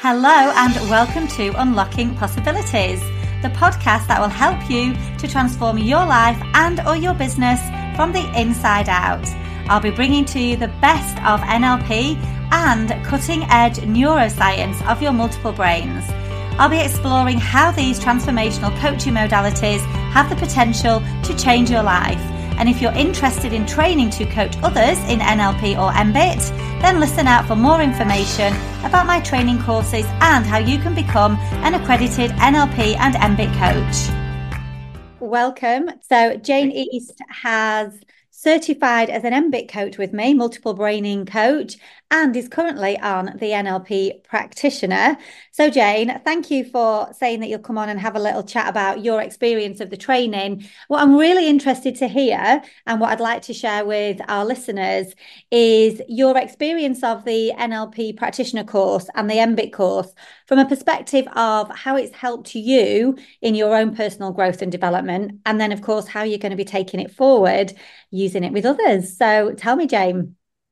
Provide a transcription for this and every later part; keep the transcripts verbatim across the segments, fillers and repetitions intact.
Hello and welcome to Unlocking Possibilities, the podcast that will help you to transform your life and or your business from the inside out. I'll be bringing to you the best of N L P and cutting-edge neuroscience of your multiple brains. I'll be exploring how these transformational coaching modalities have the potential to change your life. And if you're interested in training to coach others in N L P or M B I T, then listen out for more information about my training courses and how you can become an accredited N L P and M B I T coach. Welcome. So Jane East has certified as an M B I T coach with me, multiple braining coach, and is currently on the N L P practitioner. So Jane, thank you for saying that you'll come on and have a little chat about your experience of the training. What I'm really interested to hear and what I'd like to share with our listeners is your experience of the N L P practitioner course and the M B I T course from a perspective of how it's helped you in your own personal growth and development. And then, of course, how you're going to be taking it forward, using it with others. So tell me, Jane.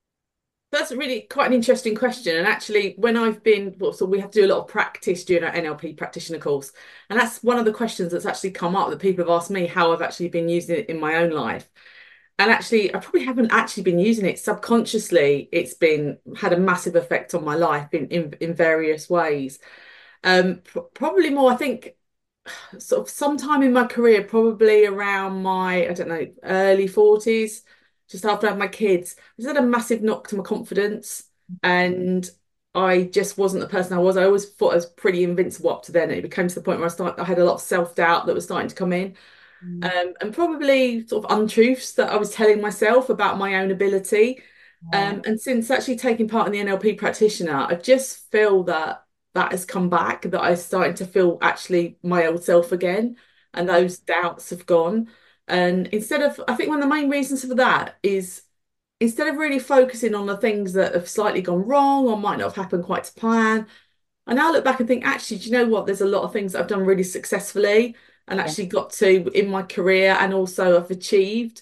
That's really quite an interesting question. And actually, when I've been, well, so we have to do a lot of practice during our N L P practitioner course. And that's one of the questions that's actually come up that people have asked me how I've actually been using it in my own life. And actually, I probably haven't actually been using it subconsciously. It's been had a massive effect on my life in, in, in various ways. Um, pr probably more, I think, sort of sometime in my career, probably around my, I don't know, early forties. Just after I had my kids, I just had a massive knock to my confidence, and I just wasn't the person I was. I always thought I was pretty invincible up to then. It became to the point where I started, I had a lot of self-doubt that was starting to come in, Mm. um, and probably sort of untruths that I was telling myself about my own ability. Yeah. Um, and since actually taking part in the N L P practitioner, I just feel that that has come back, that I started to feel actually my old self again, and those doubts have gone. And instead of, I think one of the main reasons for that is instead of really focusing on the things that have slightly gone wrong or might not have happened quite to plan, I now look back and think, actually, do you know what? There's a lot of things that I've done really successfully and Yeah. actually got to in my career, and also I've achieved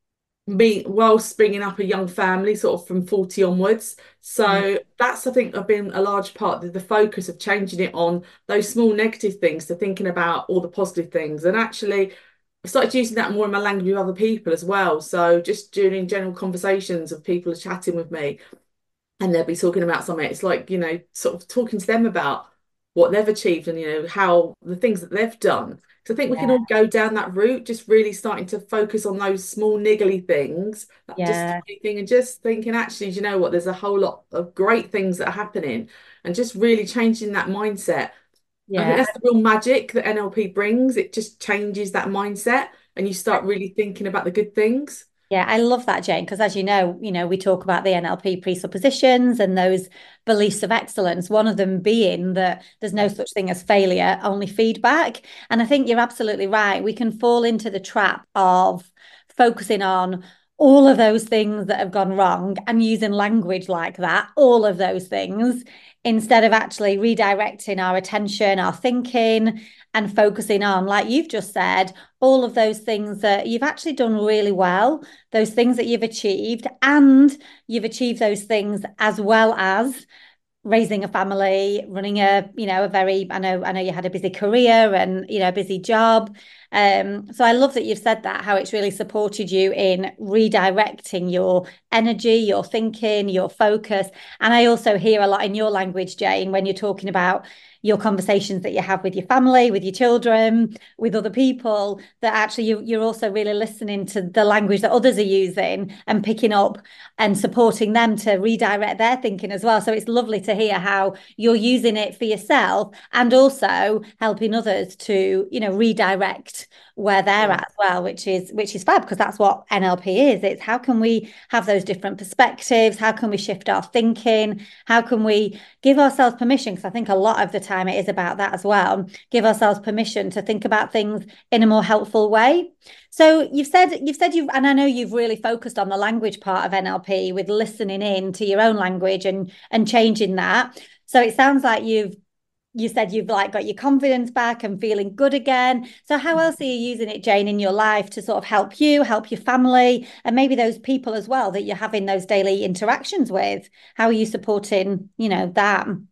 me whilst bringing up a young family, sort of from forty onwards. Mm. So that's, I think, I've been a large part of the focus of changing it on those small negative things to thinking about all the positive things. And actually, I started using that more in my language with other people as well. So just during general conversations of people chatting with me, and they'll be talking about something, it's like, you know, sort of talking to them about what they've achieved and, you know, how the things that they've done. So I think we can Yeah. all go down that route, just really starting to focus on those small niggly things, that just Yeah. tiny thing, and just thinking, actually, do you know what? There's a whole lot of great things that are happening, and just really changing that mindset. I think Yeah. that's the real magic that N L P brings. It just changes that mindset, and you start really thinking about the good things. Yeah, I love that, Jane, because as you know, you know, we talk about the N L P presuppositions and those beliefs of excellence, one of them being that there's no such thing as failure, only feedback. And I think you're absolutely right. We can fall into the trap of focusing on all of those things that have gone wrong and using language like that, all of those things, instead of actually redirecting our attention, our thinking, and focusing on, like you've just said, all of those things that you've actually done really well, those things that you've achieved, and you've achieved those things as well as raising a family, running a, you know, a very, I know, I know you had a busy career and, you know, a busy job. Um, so I love that you've said that, how it's really supported you in redirecting your energy, your thinking, your focus. And I also hear a lot in your language, Jane, when you're talking about your conversations that you have with your family, with your children, with other people, that actually you, you're also really listening to the language that others are using and picking up and supporting them to redirect their thinking as well. So it's lovely to hear how you're using it for yourself and also helping others to, you know, redirect where they're Yeah. at as well, which is which is fab, because that's what N L P is. It's how can we have those different perspectives? How can we shift our thinking? How can we give ourselves permission? Because I think a lot of the time it is about that as well. Give ourselves permission to think about things in a more helpful way. So you've said you've said you've and I know you've really focused on the language part of N L P with listening in to your own language and and changing that. So it sounds like you've you said you've like got your confidence back and feeling good again. So how else are you using it, Jane, in your life to sort of help you, help your family, and maybe those people as well that you're having those daily interactions with? How are you supporting, you know, that?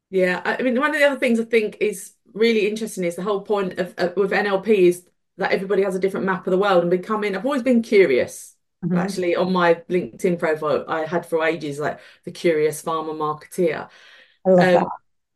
Yeah, I I mean, one of the other things I think is really interesting is the whole point of, of with N L P is that everybody has a different map of the world and becoming. I've always been curious. Mhm. Actually, on my LinkedIn profile, I had for ages like the curious farmer marketeer. I love that. Um,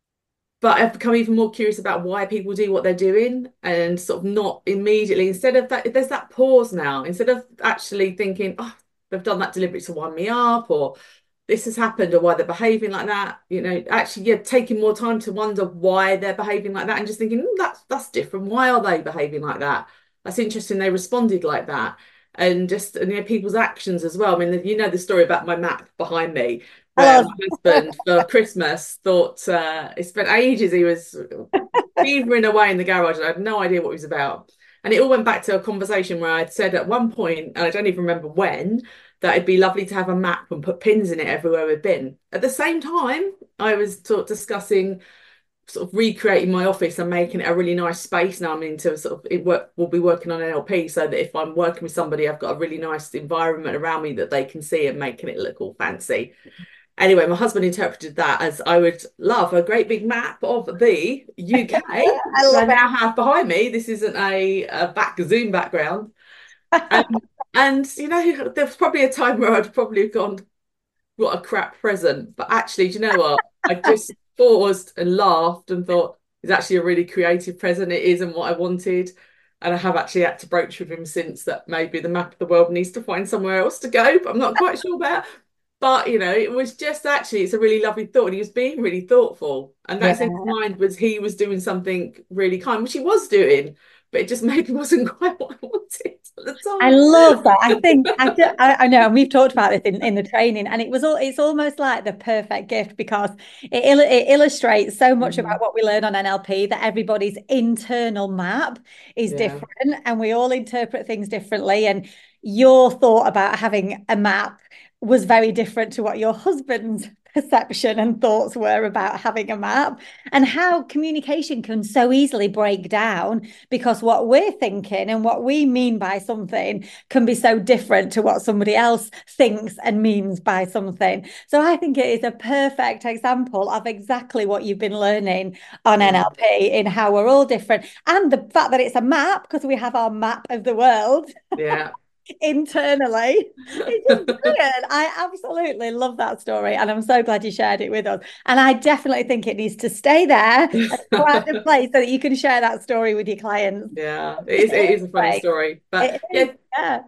but I've become even more curious about why people do what they're doing and sort of not immediately, instead of that, there's that pause now, instead of actually thinking, oh, they've done that deliberately to wind me up, or this has happened, or why they're behaving like that. You know, actually, yeah, taking more time to wonder why they're behaving like that and just thinking, "Mm, that's that's different. Why are they behaving like that? That's interesting. They responded like that. And just, and, you know, people's actions as well. I mean, you know the story about my map behind me I where love my husband for Christmas thought uh, he spent ages, he was beavering away in the garage and I had no idea what he was about. And it all went back to a conversation where I'd said at one point, and I don't even remember when, that it'd be lovely to have a map and put pins in it everywhere we've been. At the same time, I was sort of discussing sort of recreating my office and making it a really nice space now. I'm into sort of it work we'll be working on N L P so that if I'm working with somebody, I've got a really nice environment around me that they can see and making it look all fancy. Anyway, my husband interpreted that as I would love a great big map of the U K, I which I love now have behind me. This isn't a, a back Zoom background. it. Um, and you know, there was probably a time where I'd probably have gone, what a crap present. But actually, do you know what? I just paused and laughed and thought, it's actually a really creative present. It isn't what I wanted. And I have actually had to broach with him since that maybe the map of the world needs to find somewhere else to go, but I'm not quite sure about. But you know, it was just actually it's a really lovely thought. And he was being really thoughtful. And Yeah. that's in his mind was he was doing something really kind, which he was doing, but it just maybe wasn't quite what I wanted at the I time. love that. I think I, do, I, I know, and we've talked about this in, in the training, and it was all it's almost like the perfect gift because it, il it illustrates so much about Mhm. what we learn on N L P that everybody's internal map is Yeah. different and we all interpret things differently. And your thought about having a map was very different to what your husband's perception and thoughts were about having a map, and how communication can so easily break down because what we're thinking and what we mean by something can be so different to what somebody else thinks and means by something. So I think it is a perfect example of exactly what you've been learning on Yeah. N L P in how we're all different. And the fact that it's a map, because we have our map of the world Yeah. internally. It's just brilliant. I absolutely love that story. And I'm so glad you shared it with us. And I definitely think it needs to stay there and go out and play so that you can share that story with your clients. Yeah, it is it It is a funny is story. But great. It is, yeah, yeah.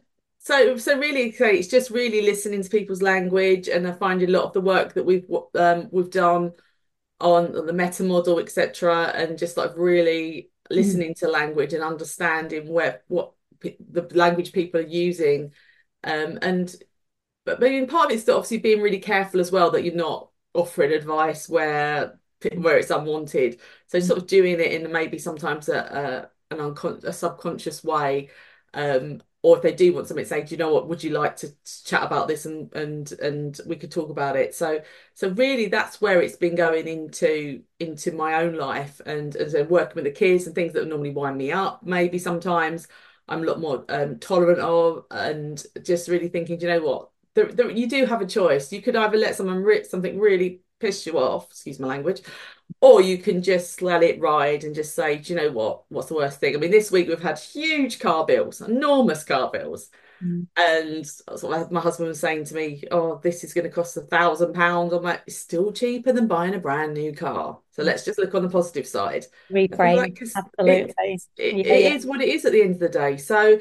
so so really so it's just really listening to people's language and I find a lot of the work that we've um we've done on the meta model, et cetera, and just like really Mm, listening to language and understanding where what pe- the language people are using. Um and but, but in part of it's obviously being really careful as well that you're not offering advice where where it's unwanted. So mm, sort of doing it in maybe sometimes a, a an uncon a subconscious way. Um, or if they do want something, say, do you know what, would you like to chat about this and and and we could talk about it. So so really that's where it's been going into into my own life and and so working with the kids and things that would normally wind me up. Maybe sometimes I'm a lot more um, tolerant of and just really thinking, do you know what? There, there, you do have a choice. You could either let someone rip something really piss you off, excuse my language, or you can just let it ride and just say, do you know what? What's the worst thing? I mean, this week we've had huge car bills, enormous car bills. mm. And sort of my husband was saying to me, oh, this is going to cost a thousand pounds. I'm like, it's still cheaper than buying a brand new car. So let's just look on the positive side. I feel like Reframe. because it, Absolutely. it, Yeah, it yeah. is what it is at the end of the day. So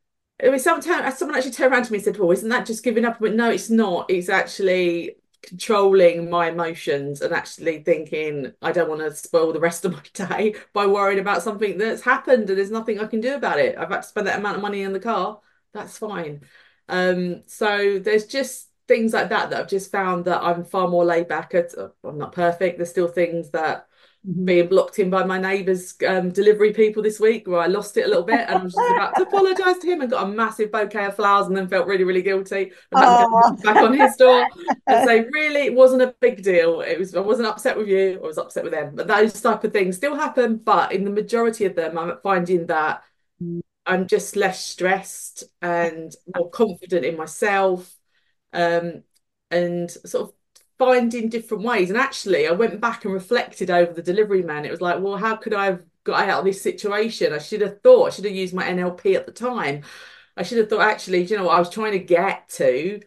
I mean, someone, someone actually turned around to me and said, well, isn't that just giving up? But no, it's not. It's actually controlling my emotions and actually thinking, I don't want to spoil the rest of my day by worrying about something that's happened and there's nothing I can do about it. I've had to spend that amount of money in the car. That's fine. Um, so there's just things like that that I've just found that I'm far more laid back at. I'm not perfect. There's still things that Mhm. being blocked in by my neighbour's um, delivery people this week where I lost it a little bit and I was just about to apologise to him and got a massive bouquet of flowers and then felt really, really guilty and had to go Oh, back on his door and say, really, it wasn't a big deal. It was I wasn't upset with you, I was upset with them. But those type of things still happen, but in the majority of them, I'm finding that I'm just less stressed and more confident in myself, um, and sort of finding different ways. And actually, I went back and reflected over the delivery man. It was like, well, how could I have got out of this situation? I should have thought, I should have used my N L P at the time. I should have thought, actually, do you know what? I was trying to get to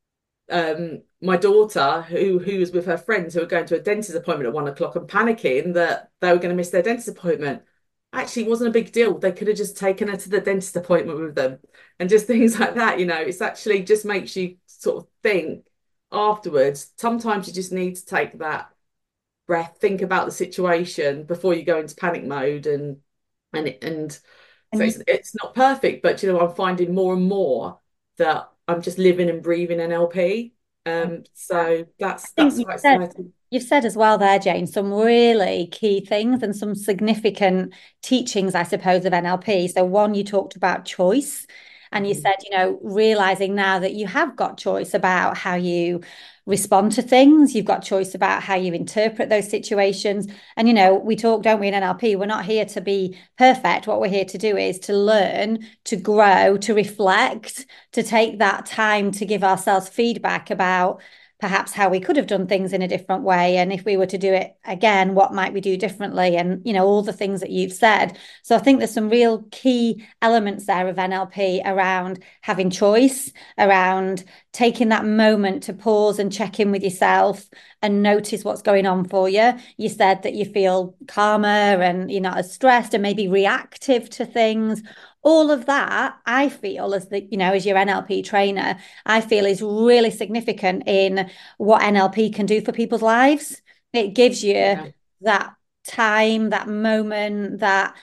um my daughter who who was with her friends who were going to a dentist appointment at one o'clock and panicking that they were going to miss their dentist appointment. Actually, it wasn't a big deal. They could have just taken her to the dentist appointment with them and just things like that. You know, it's actually just makes you sort of think afterwards. Sometimes you just need to take that breath, think about the situation before you go into panic mode and and and so And you, it's it's not perfect, but you know, I'm finding more and more that I'm just living and breathing N L P. Um, so I that's think that's you've quite said exciting. you've said as well there, Jane, some really key things and some significant teachings, I suppose, of N L P. So one, you talked about choice, and you Mhm. said, you know, realizing now that you have got choice about how you respond to things, you've got choice about how you interpret those situations. And you know, we talk, don't we, in N L P, we're not here to be perfect. What we're here to do is to learn, to grow, to reflect, to take that time to give ourselves feedback about perhaps how we could have done things in a different way. And if we were to do it again, what might we do differently? And, you know, all the things that you've said. So I think there's some real key elements there of N L P around having choice, around taking that moment to pause and check in with yourself and notice what's going on for you. You said that you feel calmer and you're not as stressed and maybe reactive to things. All of that, I feel, as the, you know, as your N L P trainer, I feel is really significant in what N L P can do for people's lives. It gives you Yeah. that time, that moment, that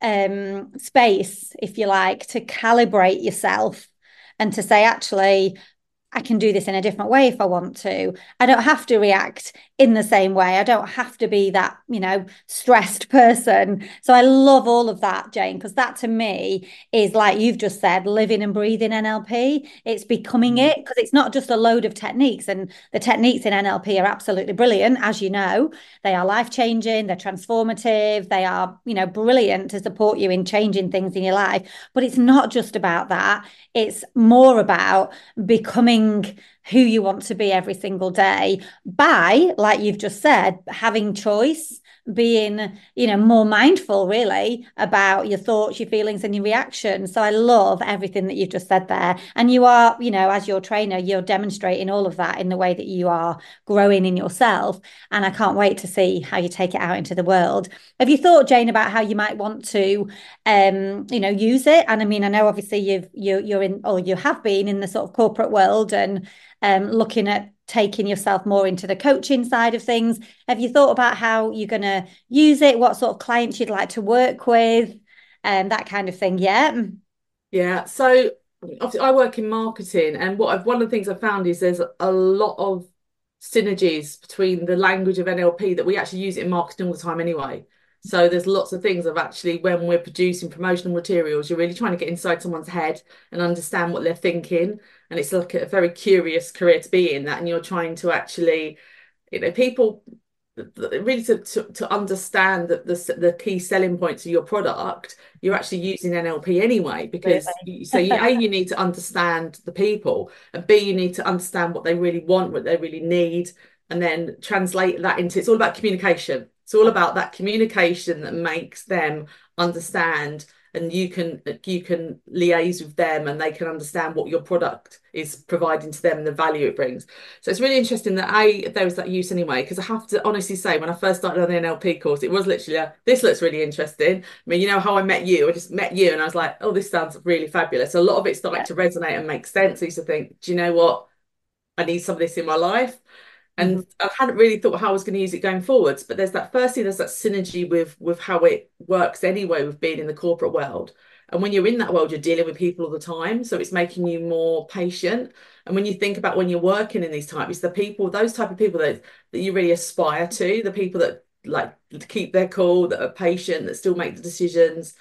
um, space, if you like, to calibrate yourself and to say, actually, I can do this in a different way if I want to. I don't have to react in the same way. I don't have to be that, you know, stressed person. So I love all of that, Jane, because that to me is like you've just said, living and breathing N L P. It's becoming Mm. it because it's not just a load of techniques. And the techniques in N L P are absolutely brilliant, as you know. They are life changing, they're transformative, they are, you know, brilliant to support you in changing things in your life. But it's not just about that. It's more about becoming who you want to be every single day by, like you've just said, having choice, being, you know, more mindful really about your thoughts, your feelings, and your reactions. So I love everything that you've just said there. And you are, you know, as your trainer, you're demonstrating all of that in the way that you are growing in yourself. And I can't wait to see how you take it out into the world. Have you thought, Jane, about how you might want to um, you know, use it? And I mean, I know obviously you've you you're in or you have been in the sort of corporate world and um looking at taking yourself more into the coaching side of things. Have you thought about how you're going to use it? What sort of clients you'd like to work with? And that kind of thing. Yeah. Yeah. So obviously I work in marketing, and what I've one of the things I found is there's a lot of synergies between the language of N L P that we actually use it in marketing all the time anyway. So there's lots of things of actually when we're producing promotional materials, you're really trying to get inside someone's head and understand what they're thinking. And it's like a very curious career to be in that, and you're trying to actually, you know, people really to, to, to understand that the, the key selling points of your product, you're actually using N L P anyway, because Absolutely. you, so you, A, you need to understand the people, and B, you need to understand what they really want, what they really need, and then translate that into, it's all about communication. It's all about that communication that makes them understand, and you can you can liaise with them and they can understand what your product is providing to them and the value it brings. So it's really interesting that I there was that use anyway, because I have to honestly say when I first started on the N L P course, it was literally a, this looks really interesting. I mean, you know how I met you, I just met you and I was like, oh, this sounds really fabulous. A lot of it started Yeah. to resonate and make sense. I used to think, do you know what? I need some of this in my life. Mhm. And I hadn't really thought how I was going to use it going forwards. But there's that firstly, there's that synergy with with how it works anyway with being in the corporate world. And when you're in that world, you're dealing with people all the time. So it's making you more patient. And when you think about when you're working in these types, it's the people, those type of people that, that you really aspire to, the people that like keep their cool, that are patient, that still make the decisions.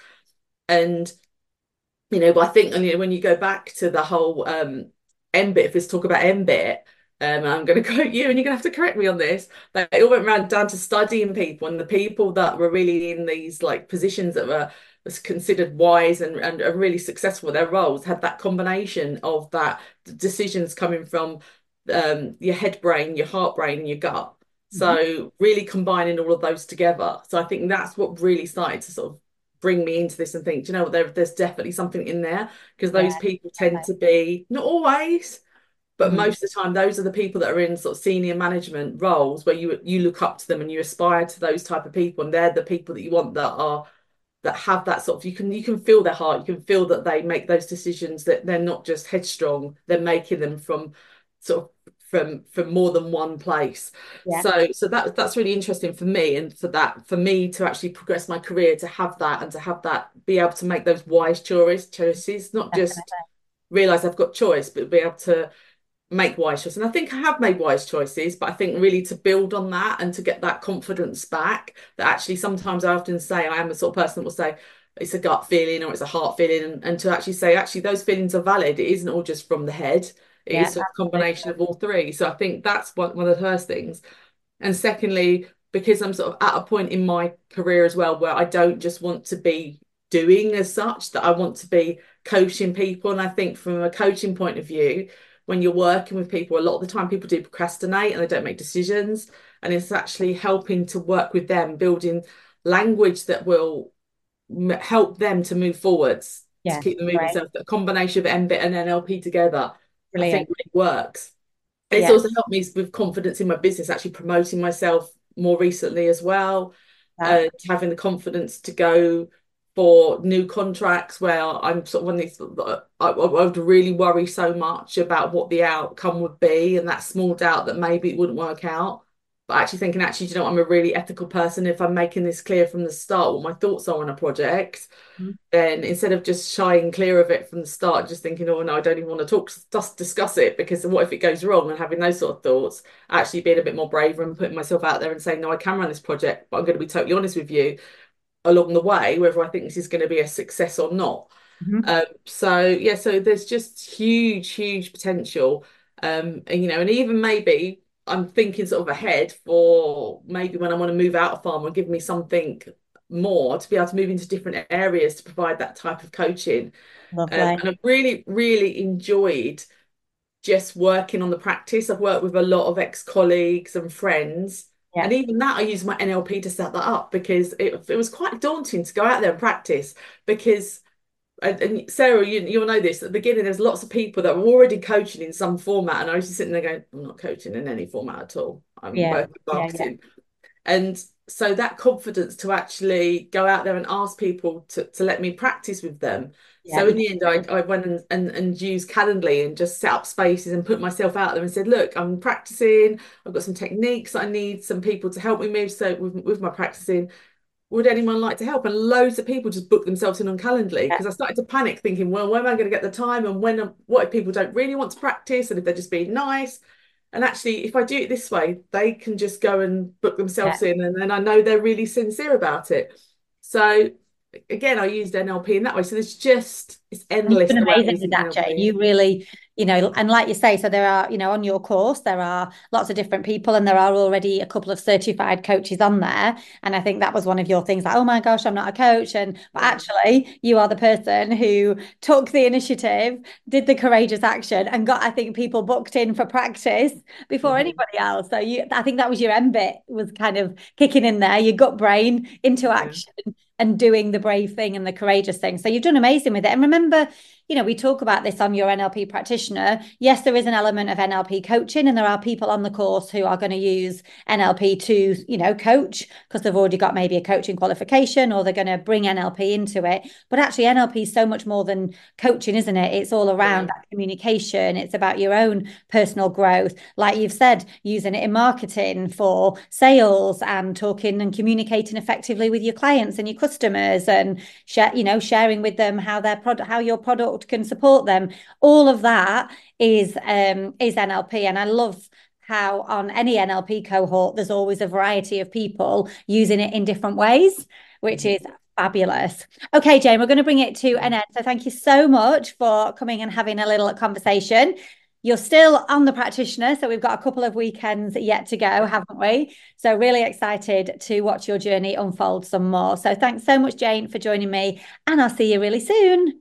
And you know, but I think, and you know, when you go back to the whole um M B I T, if let's talk about M B I T, um, I'm going to quote you, and you're going to have to correct me on this. But it all went around down to studying people, and the people that were really in these like positions that were was considered wise and, and are really successful with their roles had that combination of that decisions coming from um, your head brain, your heart brain, and your gut. Mhm. So really combining all of those together. So I think that's what really started to sort of bring me into this and think, do you know what, there, there's definitely something in there because Yeah, those people tend definitely. to be, not always, but Mhm. most of the time, those are the people that are in sort of senior management roles where you you look up to them and you aspire to those type of people, and they're the people that you want that are that have that sort of you can you can feel their heart, you can feel that they make those decisions, that they're not just headstrong, they're making them from sort of from from more than one place. Yeah, So so that that's really interesting for me, and for that for me to actually progress my career, to have that and to have that be able to make those wise choice choices, not just definitely. realize I've got choice, but be able to make wise choices. And I think I have made wise choices, but I think really to build on that and to get that confidence back, that actually sometimes I often say I am the sort of person that will say it's a gut feeling or it's a heart feeling, and, and to actually say actually those feelings are valid. It isn't all just from the head. It Yeah, is a absolutely. combination of all three. So I think that's one, one of the first things. And secondly, because I'm sort of at a point in my career as well where I don't just want to be doing as such, that I want to be coaching people. And I think from a coaching point of view, when you're working with people, a lot of the time people do procrastinate and they don't make decisions. And it's actually helping to work with them, building language that will help them to move forwards, to Yeah, keep them moving. great. So the combination of M B I T and N L P together, I think Brilliant. really works. It's Yeah. also helped me with confidence in my business, actually promoting myself more recently as well, That. and having the confidence to go for new contracts where I'm sort of one of these, I, I would really worry so much about what the outcome would be, and that small doubt that maybe it wouldn't work out. But actually thinking, actually, do you know what, I'm a really ethical person. If I'm making this clear from the start what my thoughts are on a project, Mhm. then instead of just shying clear of it from the start, just thinking, oh no, I don't even want to talk, just discuss it because what if it goes wrong, and having those sort of thoughts, actually being a bit more braver and putting myself out there and saying, no, I can run this project, but I'm going to be totally honest with you along the way, whether I think this is going to be a success or not. Mhm. Um, so yeah, so there's just huge, huge potential. Um, and you know, and even maybe I'm thinking sort of ahead for maybe when I want to move out of pharma, give me something more to be able to move into different areas to provide that type of coaching. Um, Lovely. and I've really, really enjoyed just working on the practice. I've worked with a lot of ex-colleagues and friends. Yeah. And even that, I use my N L P to set that up because it, it was quite daunting to go out there and practice because and, and Sarah, you, you'll know this, at the beginning, there's lots of people that were already coaching in some format. And I was just sitting there going, I'm not coaching in any format at all. I'm Yeah. working Yeah. Yeah. marketing. And so that confidence to actually go out there and ask people to, to let me practice with them. Yeah. So in the end, I, I went and, and, and used Calendly and just set up spaces and put myself out there and said, look, I'm practicing. I've got some techniques that I need some people to help me move. So with, with my practicing, would anyone like to help? And loads of people just booked themselves in on Calendly Yeah. because I started to panic thinking, well, when am I going to get the time? And when, what if people don't really want to practice? And if they're just being nice? And actually, if I do it this way, they can just go and book Yeah. themselves in. And then I know they're really sincere about it. So again, I used N L P in that way. So there's just, it's And you've endless been about amazing with using that, Jane. N L P. You really, you know, and like you say, so there are, you know, on your course, there are lots of different people and there are already a couple of certified coaches on there. And I think that was one of your things like, oh my gosh, I'm not a coach. And but Yeah. actually, you are the person who took the initiative, did the courageous action, and got, I think, people booked in for practice before Mhm. anybody else. So you, I think that was your M B I T was kind of kicking in there, your gut brain into Yeah. action and doing the brave thing and the courageous thing. So you've done amazing with it. And remember, you know, we talk about this on your N L P practitioner. Yes, there is an element of N L P coaching, and there are people on the course who are going to use N L P to, you know, coach because they've already got maybe a coaching qualification or they're going to bring N L P into it. But actually, N L P is so much more than coaching, isn't it? It's all around Yeah. that communication. It's about your own personal growth. Like you've said, using it in marketing for sales and talking and communicating effectively with your clients and your customers and share, you know, sharing with them how their product, how your product can support them. All of that is um is N L P, and I love how on any N L P cohort there's always a variety of people using it in different ways, which Mhm. is fabulous. Okay, Jane, we're going to bring it to Yeah. an end. So thank you so much for coming and having a little conversation. You're still on the practitioner, so we've got a couple of weekends yet to go, haven't we? So really excited to watch your journey unfold some more. So thanks so much, Jane, for joining me, and I'll see you really soon.